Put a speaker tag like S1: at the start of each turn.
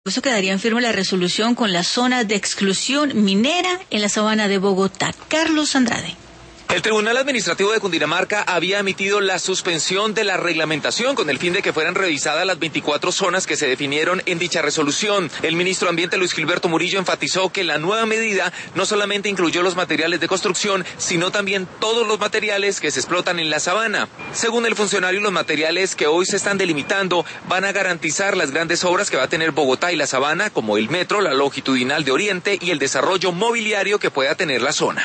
S1: Eso quedaría en firme la resolución con las zonas de exclusión minera en la sabana de Bogotá. Carlos Andrade.
S2: El Tribunal Administrativo de Cundinamarca había emitido la suspensión de la reglamentación con el fin de que fueran revisadas las 24 zonas que se definieron en dicha resolución. El ministro de Ambiente, Luis Gilberto Murillo, enfatizó que la nueva medida no solamente incluyó los materiales de construcción, sino también todos los materiales que se explotan en la sabana. Según el funcionario, los materiales que hoy se están delimitando van a garantizar las grandes obras que va a tener Bogotá y la sabana, como el metro, la longitudinal de Oriente y el desarrollo mobiliario que pueda tener la zona.